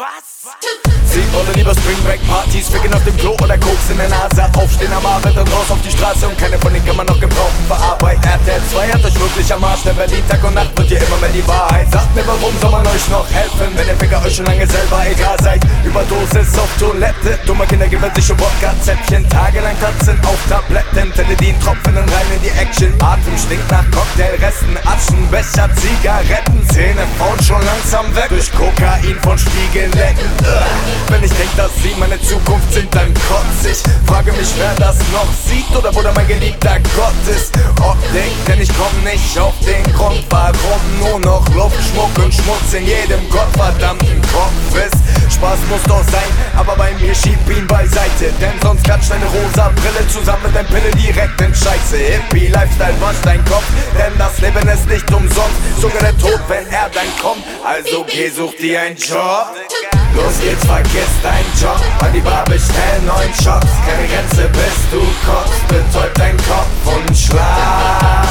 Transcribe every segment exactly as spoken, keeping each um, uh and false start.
Was? Sie oder lieber Springback-Partys, ficken auf dem Klo oder Koks in der Nase. Aufstehen am Abend und raus auf die Straße und keine von denen kann man noch gebrauchen. Verarbeitet R T L zwei hat euch wirklich am Arsch, denn Berlin Tag und Nacht wird dir immer mehr die Wahrheit. Sagt mir, warum soll man euch noch helfen, wenn ihr Ficker euch schon lange selber egal seid. Überdosis auf Toilette, dumme Kinder geben sich um Wodka-Zäpfchen. Tagelang tanzen auf Tabletten, Teledin tropfen und rein in die Action. Atem stinkt nach Cocktailresten, Aschenbecher, Zigaretten. Zähne fahren schon langsam weg durch Kokain von Spiegellecken. Wenn ich denk, dass sie meine Zukunft sind, dann kotz ich. Frage mich, wer das noch sieht oder wo da mein geliebter Gott ist. Optik, denn ich komm nicht auf den Grund, warum nur noch Luft, Schmuck und Schmutz in jedem gottverdammten Kopf ist. Spaß muss doch sein, aber bei mir schieb ihn beiseite, denn sonst klatscht deine rosa Brille zusammen mit deinem Pille direkt in Scheiße. Hippie, Lifestyle, wasch dein Kopf, denn das Leben ist nicht umsonst. Sogar der Tod, wenn er dann kommt, also geh, such dir einen Job. Los geht's, vergiss deinen Job, an die Bar bestell neun Shots. Keine Grenze bis du kotzt, betäubt dein Kopf und schlaf.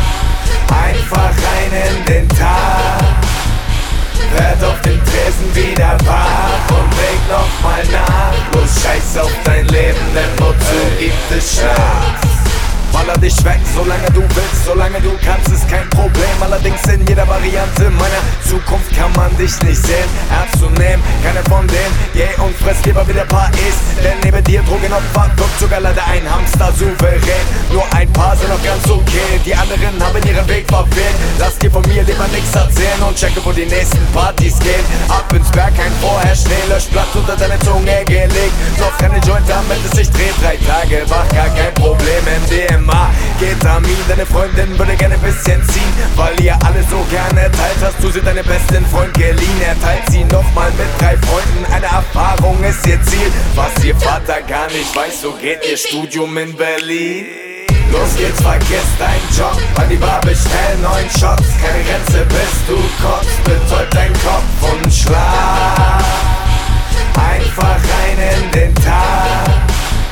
Einfach rein in den Tag, werd auf dem Tresen wieder wach und leg nochmal nach. Bloß scheiß auf dein Leben, denn wozu gibt es Schlaf? Baller dich weg, solange du willst, solange du kannst, ist kein Problem. Allerdings in jeder Variante meiner Zukunft kann man dich nicht sehen. Ernst zu nehmen, keine von denen, yeah, und fress lieber wie der Paar ist. Denn neben dir Drogenopfer wirkt sogar leider ein Hamster souverän. Nur ein paar sind noch ganz okay, die anderen haben ihren Weg verfehlt. Lass dir von mir lieber nix erzählen und checke, wo die nächsten Partys gehen. Ab ins Berg, kein vorher Schnee, Löschblatt unter deine Zunge gelegt. Noch keine Joint, damit es sich dreht, drei Tage wach, gar kein Problem im D M. Ketamin, deine Freundin würde gerne ein bisschen ziehen, weil ihr alle so gerne teilt, hast du sie deinem besten Freund geliehen. Er teilt sie nochmal mit drei Freunden, eine Erfahrung ist ihr Ziel. Was ihr Vater gar nicht weiß, so geht ihr Studium in Berlin. Los geht's, vergiss deinen Job, an die Bar bestell neun Shots. Keine Grenze bis du kotzt, betäubt dein Kopf und schlaf. Einfach rein in den Tag,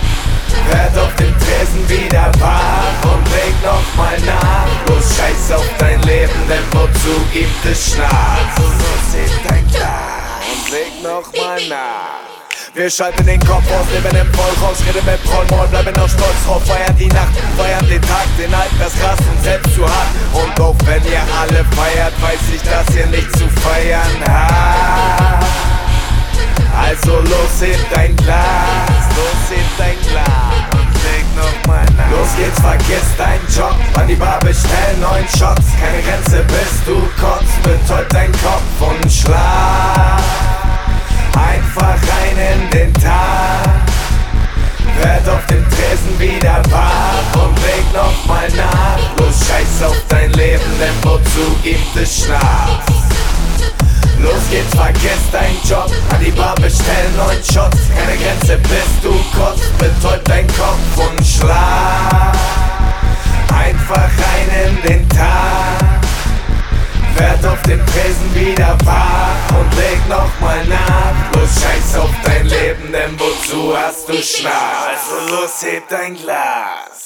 werd auf dem Tresen wieder wach und leg nochmal nach. Bloß scheiß auf dein Leben, denn wozu gibt es Schlaf? So hebt dein Glas und leg nochmal nach. Wir schalten den Kopf aus, leben im Vollrausch, reden mit Prollmord, bleiben auch stolz drauf. Feiern die Nacht, feiern den Tag, den Alten, das Gras und selbst zu hart. Und auch wenn ihr alle feiert, weiß ich, dass ihr nicht zu feiern habt. Also los, hebt dein Glas, los, hebt dein Glas und leg nochmal nach. Los geht's, vergiss deinen Job, an die Bar bestell neun Shots. Keine Grenze bis du kotzt, betäubt dein Kopf und schlaf. Einfach rein in den Tag, werd auf dem Tresen wieder wach und leg nochmal nach. Los scheiß auf dein Leben, denn wozu gibt es Schlaf? Los geht's, vergiss deinen Job, an die Bar bestell neun Shots. Keine Grenze bis du kotzt, betäubt dein Kopf und schlaf. Einfach rein in den Tag, werd auf dem Tresen wieder wach und leg nochmal nach. Los scheiß auf dein Leben, denn wozu hast du Schlaf? Also los, heb dein Glas.